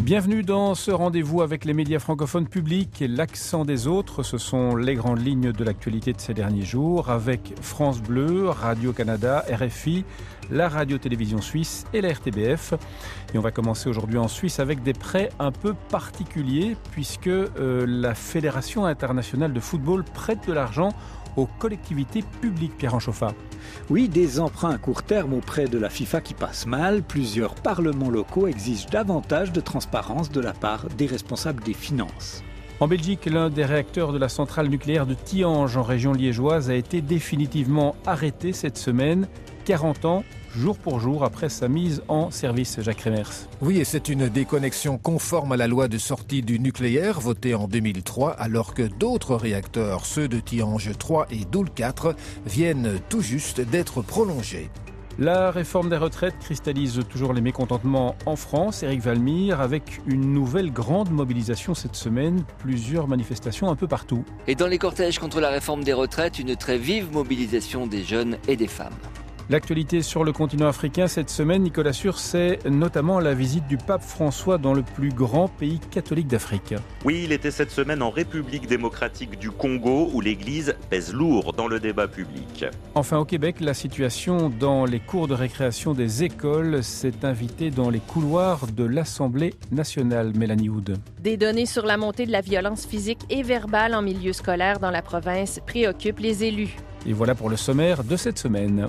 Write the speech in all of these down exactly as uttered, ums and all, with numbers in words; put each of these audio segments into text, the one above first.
Bienvenue dans ce rendez-vous avec les médias francophones publics et l'accent des autres. Ce sont les grandes lignes de l'actualité de ces derniers jours avec France Bleu, Radio-Canada, R F I, la radio-télévision suisse et la R T B F. Et on va commencer aujourd'hui en Suisse avec des prêts un peu particuliers puisque euh, la Fédération internationale de football prête de l'argent aux collectivités publiques, Pierre Anchoffa. Oui, des emprunts à court terme auprès de la FIFA qui passent mal. Plusieurs parlements locaux exigent davantage de transparence de la part des responsables des finances. En Belgique, l'un des réacteurs de la centrale nucléaire de Tihange en région liégeoise a été définitivement arrêté cette semaine, quarante ans, jour pour jour après sa mise en service, Jacques Reimers. Oui, et c'est une déconnexion conforme à la loi de sortie du nucléaire votée en deux mille trois, alors que d'autres réacteurs, ceux de Tihange trois et Doel quatre, viennent tout juste d'être prolongés. La réforme des retraites cristallise toujours les mécontentements en France. Éric Valmire, avec une nouvelle grande mobilisation cette semaine, plusieurs manifestations un peu partout. Et dans les cortèges contre la réforme des retraites, une très vive mobilisation des jeunes et des femmes. L'actualité sur le continent africain cette semaine, Nicolas Sur, c'est notamment la visite du pape François dans le plus grand pays catholique d'Afrique. Oui, il était cette semaine en République démocratique du Congo où l'Église pèse lourd dans le débat public. Enfin, au Québec, la situation dans les cours de récréation des écoles s'est invitée dans les couloirs de l'Assemblée nationale. Mélanie Houd. Des données sur la montée de la violence physique et verbale en milieu scolaire dans la province préoccupent les élus. Et voilà pour le sommaire de cette semaine.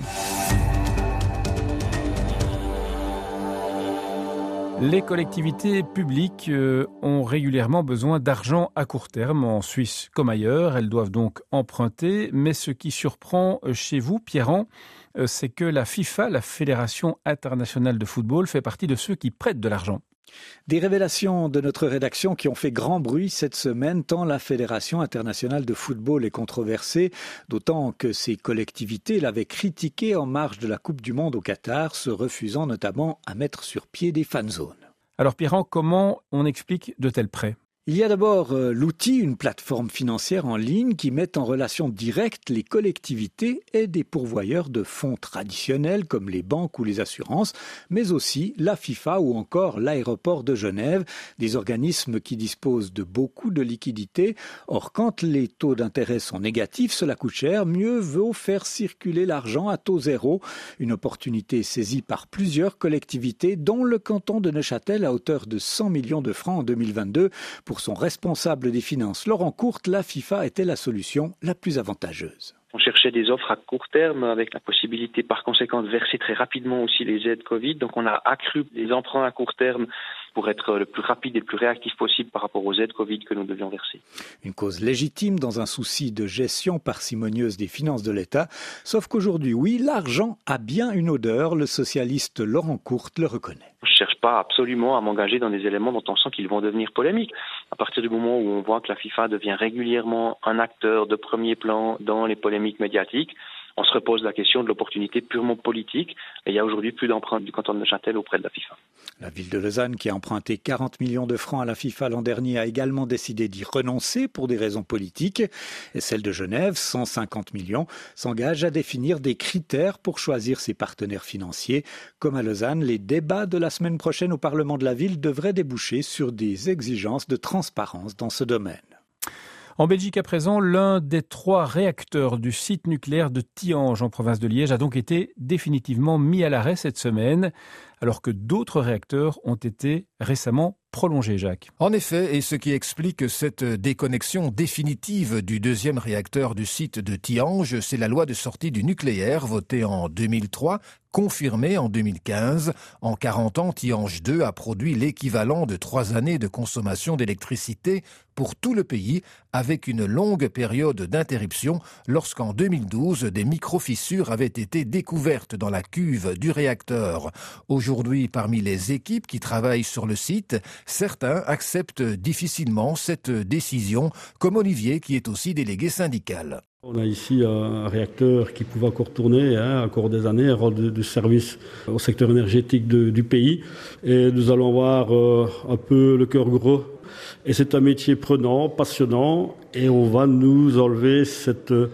Les collectivités publiques ont régulièrement besoin d'argent à court terme, en Suisse comme ailleurs. Elles doivent donc emprunter. Mais ce qui surprend chez vous, Pierran, c'est que la FIFA, la Fédération internationale de football, fait partie de ceux qui prêtent de l'argent. Des révélations de notre rédaction qui ont fait grand bruit cette semaine, tant la Fédération internationale de football est controversée, d'autant que ces collectivités l'avaient critiquée en marge de la Coupe du Monde au Qatar, se refusant notamment à mettre sur pied des fan zones. Alors Pierran, comment on explique de tels prêts ? Il y a d'abord euh, l'outil, une plateforme financière en ligne qui met en relation directe les collectivités et des pourvoyeurs de fonds traditionnels comme les banques ou les assurances, mais aussi la FIFA ou encore l'aéroport de Genève, des organismes qui disposent de beaucoup de liquidités. Or, quand les taux d'intérêt sont négatifs, cela coûte cher, mieux vaut faire circuler l'argent à taux zéro, une opportunité saisie par plusieurs collectivités, dont le canton de Neuchâtel à hauteur de cent millions de francs en deux mille vingt-deux, pour Pour son responsable des finances, Laurent Courte, la FIFA était la solution la plus avantageuse. On cherchait des offres à court terme avec la possibilité par conséquent de verser très rapidement aussi les aides Covid. Donc on a accru les emprunts à court terme pour être le plus rapide et le plus réactif possible par rapport aux aides Covid que nous devions verser. Une cause légitime dans un souci de gestion parcimonieuse des finances de l'État. Sauf qu'aujourd'hui, oui, l'argent a bien une odeur. Le socialiste Laurent Courte le reconnaît. Je ne cherche pas absolument à m'engager dans des éléments dont on sent qu'ils vont devenir polémiques. À partir du moment où on voit que la FIFA devient régulièrement un acteur de premier plan dans les polémiques médiatiques, on se repose la question de l'opportunité purement politique. Et il y a aujourd'hui plus d'emprunts du canton de Neuchâtel auprès de la FIFA. La ville de Lausanne, qui a emprunté quarante millions de francs à la FIFA l'an dernier, a également décidé d'y renoncer pour des raisons politiques. Et celle de Genève, cent cinquante millions, s'engage à définir des critères pour choisir ses partenaires financiers. Comme à Lausanne, les débats de la semaine prochaine au Parlement de la ville devraient déboucher sur des exigences de transparence dans ce domaine. En Belgique à présent, l'un des trois réacteurs du site nucléaire de Tihange en province de Liège a donc été définitivement mis à l'arrêt cette semaine, alors que d'autres réacteurs ont été récemment prolongés, Jacques. En effet, et ce qui explique cette déconnexion définitive du deuxième réacteur du site de Tihange, c'est la loi de sortie du nucléaire votée en deux mille trois, confirmée en deux mille quinze. En quarante ans, Tihange deux a produit l'équivalent de trois années de consommation d'électricité pour tout le pays, avec une longue période d'interruption lorsqu'en deux mille douze, des micro-fissures avaient été découvertes dans la cuve du réacteur. Aujourd'hui, parmi les équipes qui travaillent sur le site, certains acceptent difficilement cette décision, comme Olivier qui est aussi délégué syndical. On a ici un réacteur qui pouvait encore tourner, hein, encore des années, rendre de service au secteur énergétique de, du pays. Et nous allons avoir euh, un peu le cœur gros. Et c'est un métier prenant, passionnant, et on va nous enlever cette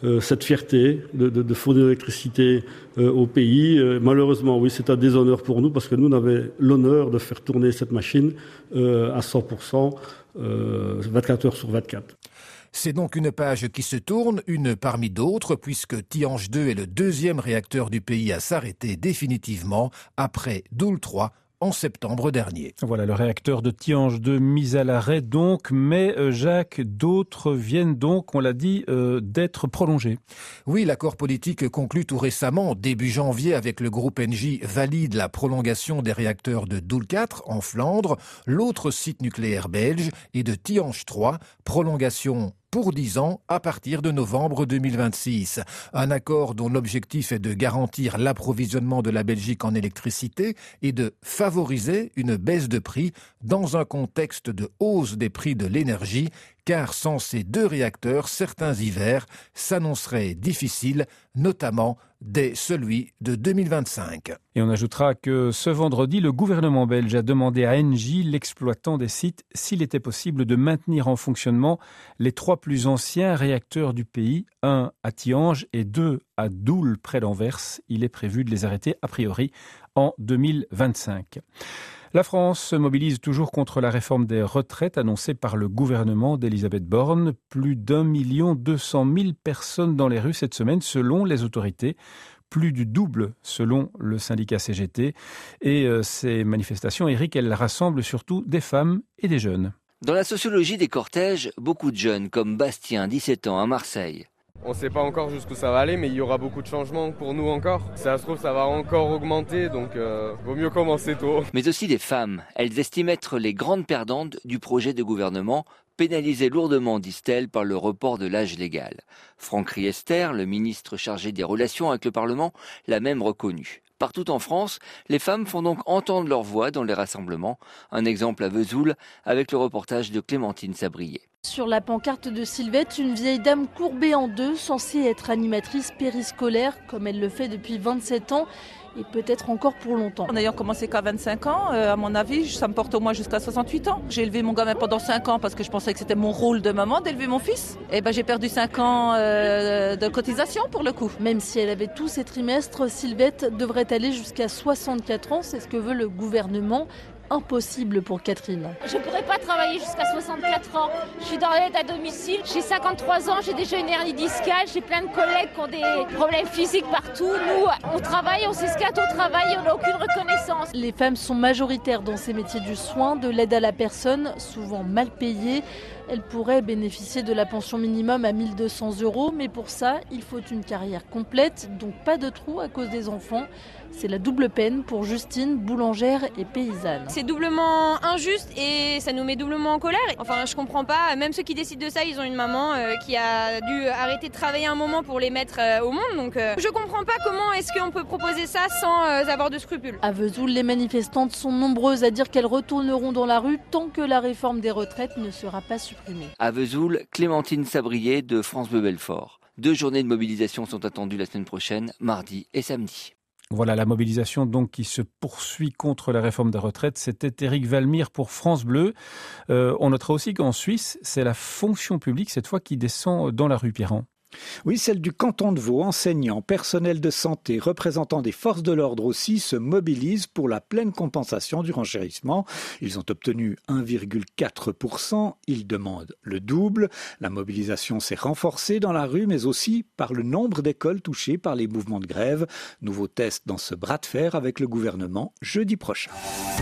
euh, cette fierté de, de, de fournir l'électricité euh, au pays. Euh, malheureusement, oui, c'est un déshonneur pour nous parce que nous, on avait l'honneur de faire tourner cette machine euh, à cent pour cent, euh, vingt-quatre heures sur vingt-quatre. C'est donc une page qui se tourne, une parmi d'autres, puisque Tihange deux est le deuxième réacteur du pays à s'arrêter définitivement après Doel trois en septembre dernier. Voilà le réacteur de Tihange deux mis à l'arrêt donc, mais euh, Jacques, d'autres viennent donc, on l'a dit, euh, d'être prolongés. Oui, l'accord politique conclu tout récemment, début janvier, avec le groupe Engie, valide la prolongation des réacteurs de Doel quatre en Flandre, l'autre site nucléaire belge, et de Tihange trois, prolongation pour dix ans à partir de novembre deux mille vingt-six. Un accord dont l'objectif est de garantir l'approvisionnement de la Belgique en électricité et de favoriser une baisse de prix dans un contexte de hausse des prix de l'énergie, car sans ces deux réacteurs, certains hivers s'annonceraient difficiles, notamment dès celui de deux mille vingt-cinq. Et on ajoutera que ce vendredi, le gouvernement belge a demandé à Engie, l'exploitant des sites, s'il était possible de maintenir en fonctionnement les trois plus anciens réacteurs du pays, un à Tihange et deux à Doel près d'Anvers. Il est prévu de les arrêter a priori en deux mille vingt-cinq. La France se mobilise toujours contre la réforme des retraites annoncée par le gouvernement d'Elisabeth Borne. Plus d'un million deux cent mille personnes dans les rues cette semaine selon les autorités. Plus du double selon le syndicat C G T. Et euh, ces manifestations, Eric, elles rassemblent surtout des femmes et des jeunes. Dans la sociologie des cortèges, beaucoup de jeunes comme Bastien, dix-sept ans, à Marseille. On ne sait pas encore jusqu'où ça va aller, mais il y aura beaucoup de changements pour nous encore. Si ça se trouve, ça va encore augmenter, donc euh, vaut mieux commencer tôt. Mais aussi des femmes. Elles estiment être les grandes perdantes du projet de gouvernement, pénalisées lourdement, disent-elles, par le report de l'âge légal. Franck Riester, le ministre chargé des relations avec le Parlement, l'a même reconnu. Partout en France, les femmes font donc entendre leur voix dans les rassemblements. Un exemple à Vesoul, avec le reportage de Clémentine Sabrier. Sur la pancarte de Sylvette, une vieille dame courbée en deux, censée être animatrice périscolaire, comme elle le fait depuis vingt-sept ans, et peut-être encore pour longtemps. En ayant commencé qu'à vingt-cinq ans, euh, à mon avis, ça me porte au moins jusqu'à soixante-huit ans. J'ai élevé mon gamin pendant cinq ans parce que je pensais que c'était mon rôle de maman d'élever mon fils. Et ben j'ai perdu cinq ans euh, de cotisation pour le coup. Même si elle avait tous ses trimestres, Sylvette devrait aller jusqu'à soixante-quatre ans, c'est ce que veut le gouvernement. Impossible pour Catherine. Je ne pourrais pas travailler jusqu'à soixante-quatre ans. Je suis dans l'aide à domicile. J'ai cinquante-trois ans, j'ai déjà une hernie discale. J'ai plein de collègues qui ont des problèmes physiques partout. Nous, on travaille, on s'escate au travail, on n'a aucune reconnaissance. Les femmes sont majoritaires dans ces métiers du soin, de l'aide à la personne, souvent mal payées. Elles pourraient bénéficier de la pension minimum à mille deux cents euros, mais pour ça, il faut une carrière complète, donc pas de trou à cause des enfants. C'est la double peine pour Justine, boulangère et paysanne. C'est doublement injuste et ça nous met doublement en colère. Enfin, je comprends pas, même ceux qui décident de ça, ils ont une maman euh, qui a dû arrêter de travailler un moment pour les mettre euh, au monde. Donc euh, je comprends pas comment est-ce qu'on peut proposer ça sans euh, avoir de scrupules. À Vesoul, les manifestantes sont nombreuses à dire qu'elles retourneront dans la rue tant que la réforme des retraites ne sera pas supprimée. À Vesoul, Clémentine Sabrier de France Bleu Belfort. Deux journées de mobilisation sont attendues la semaine prochaine, mardi et samedi. Voilà la mobilisation donc qui se poursuit contre la réforme des retraites. C'était Éric Valmire pour France Bleu. Euh, on notera aussi qu'en Suisse, c'est la fonction publique cette fois qui descend dans la rue Pierran. Oui, celle du canton de Vaud, enseignants, personnel de santé, représentants des forces de l'ordre aussi se mobilisent pour la pleine compensation du renchérissement. Ils ont obtenu un virgule quatre pour cent, ils demandent le double. La mobilisation s'est renforcée dans la rue, mais aussi par le nombre d'écoles touchées par les mouvements de grève. Nouveau test dans ce bras de fer avec le gouvernement jeudi prochain.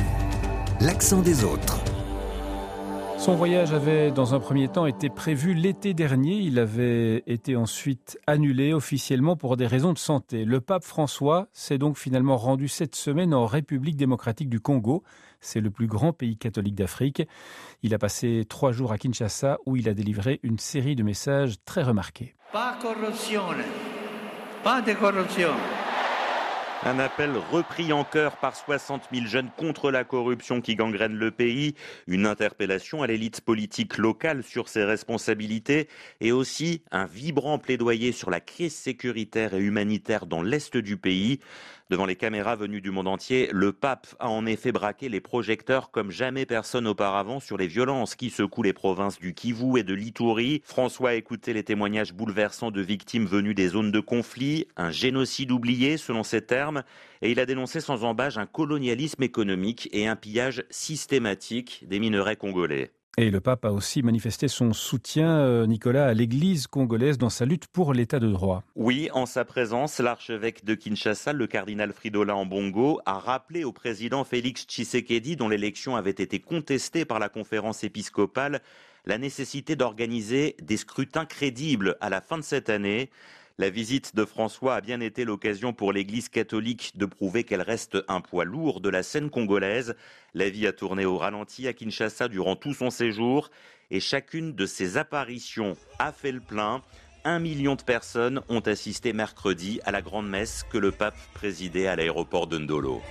L'accent des autres. Son voyage avait dans un premier temps été prévu l'été dernier. Il avait été ensuite annulé officiellement pour des raisons de santé. Le pape François s'est donc finalement rendu cette semaine en République démocratique du Congo. C'est le plus grand pays catholique d'Afrique. Il a passé trois jours à Kinshasa où il a délivré une série de messages très remarqués. Pas corruption, pas de corruption. Un appel repris en chœur par soixante mille jeunes contre la corruption qui gangrène le pays. Une interpellation à l'élite politique locale sur ses responsabilités et aussi un vibrant plaidoyer sur la crise sécuritaire et humanitaire dans l'est du pays. Devant les caméras venues du monde entier, le pape a en effet braqué les projecteurs comme jamais personne auparavant sur les violences qui secouent les provinces du Kivu et de l'Ituri. François a écouté les témoignages bouleversants de victimes venues des zones de conflit, un génocide oublié selon ses termes, et il a dénoncé sans embâche un colonialisme économique et un pillage systématique des minerais congolais. Et le pape a aussi manifesté son soutien, Nicolas, à l'Église congolaise dans sa lutte pour l'état de droit. Oui, en sa présence, l'archevêque de Kinshasa, le cardinal Fridolin Ambongo, a rappelé au président Félix Tshisekedi, dont l'élection avait été contestée par la conférence épiscopale, la nécessité d'organiser des scrutins crédibles à la fin de cette année. La visite de François a bien été l'occasion pour l'Église catholique de prouver qu'elle reste un poids lourd de la scène congolaise. La vie a tourné au ralenti à Kinshasa durant tout son séjour et chacune de ses apparitions a fait le plein. Un million de personnes ont assisté mercredi à la grande messe que le pape présidait à l'aéroport de Ndolo.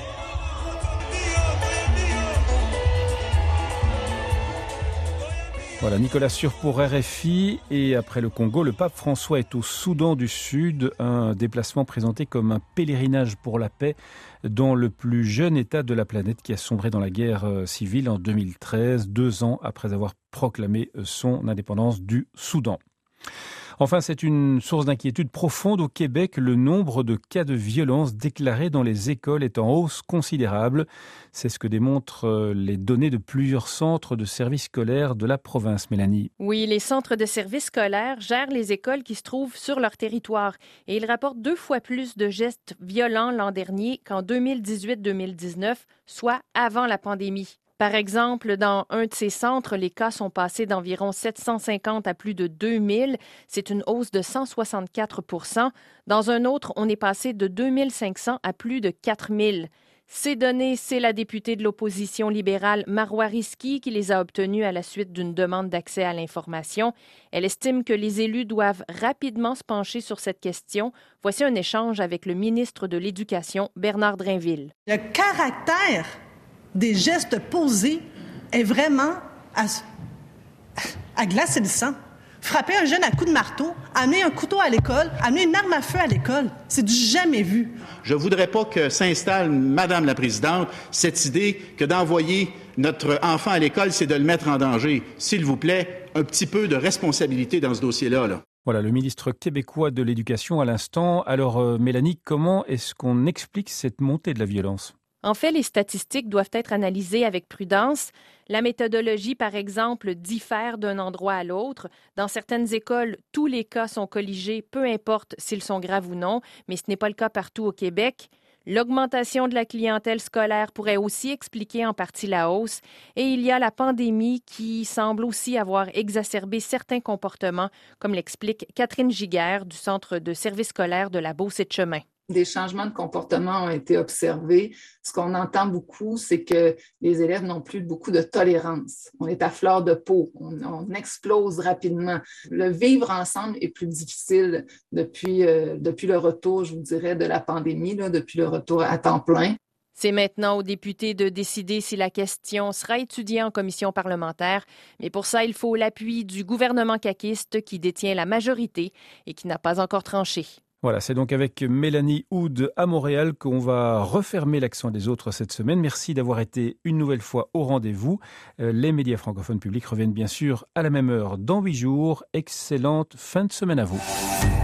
Voilà, Nicolas Sur pour R F I. Et après le Congo, le pape François est au Soudan du Sud, un déplacement présenté comme un pèlerinage pour la paix dans le plus jeune État de la planète qui a sombré dans la guerre civile en deux mille treize, deux ans après avoir proclamé son indépendance du Soudan. Enfin, c'est une source d'inquiétude profonde au Québec. Le nombre de cas de violence déclarés dans les écoles est en hausse considérable. C'est ce que démontrent les données de plusieurs centres de services scolaires de la province, Mélanie. Oui, les centres de services scolaires gèrent les écoles qui se trouvent sur leur territoire et ils rapportent deux fois plus de gestes violents l'an dernier qu'en deux mille dix-huit deux mille dix-neuf, soit avant la pandémie. Par exemple, dans un de ces centres, les cas sont passés d'environ sept cent cinquante à plus de deux mille. C'est une hausse de cent soixante-quatre pour cent. Dans un autre, on est passé de deux mille cinq cents à plus de quatre mille. Ces données, c'est la députée de l'opposition libérale Marois Risky qui les a obtenues à la suite d'une demande d'accès à l'information. Elle estime que les élus doivent rapidement se pencher sur cette question. Voici un échange avec le ministre de l'Éducation, Bernard Drainville. Le caractère des gestes posés est vraiment à, à glacer le sang. Frapper un jeune à coups de marteau, amener un couteau à l'école, amener une arme à feu à l'école, c'est du jamais vu. Je voudrais pas que s'installe, Madame la Présidente, cette idée que d'envoyer notre enfant à l'école, c'est de le mettre en danger. S'il vous plaît, un petit peu de responsabilité dans ce dossier-là, là. Voilà, le ministre québécois de l'Éducation à l'instant. Alors, euh, Mélanie, comment est-ce qu'on explique cette montée de la violence ? En fait, les statistiques doivent être analysées avec prudence. La méthodologie, par exemple, diffère d'un endroit à l'autre. Dans certaines écoles, tous les cas sont colligés, peu importe s'ils sont graves ou non, mais ce n'est pas le cas partout au Québec. L'augmentation de la clientèle scolaire pourrait aussi expliquer en partie la hausse. Et il y a la pandémie qui semble aussi avoir exacerbé certains comportements, comme l'explique Catherine Giguère du Centre de services scolaires de la Beauce-et-de-Chemin. Des changements de comportement ont été observés. Ce qu'on entend beaucoup, c'est que les élèves n'ont plus beaucoup de tolérance. On est à fleur de peau, on, on explose rapidement. Le vivre ensemble est plus difficile depuis, euh, depuis le retour, je vous dirais, de la pandémie, là, depuis le retour à temps plein. C'est maintenant aux députés de décider si la question sera étudiée en commission parlementaire. Mais pour ça, il faut l'appui du gouvernement caquiste qui détient la majorité et qui n'a pas encore tranché. Voilà, c'est donc avec Mélanie Houd à Montréal qu'on va refermer l'accent des autres cette semaine. Merci d'avoir été une nouvelle fois au rendez-vous. Les médias francophones publics reviennent bien sûr à la même heure dans huit jours. Excellente fin de semaine à vous.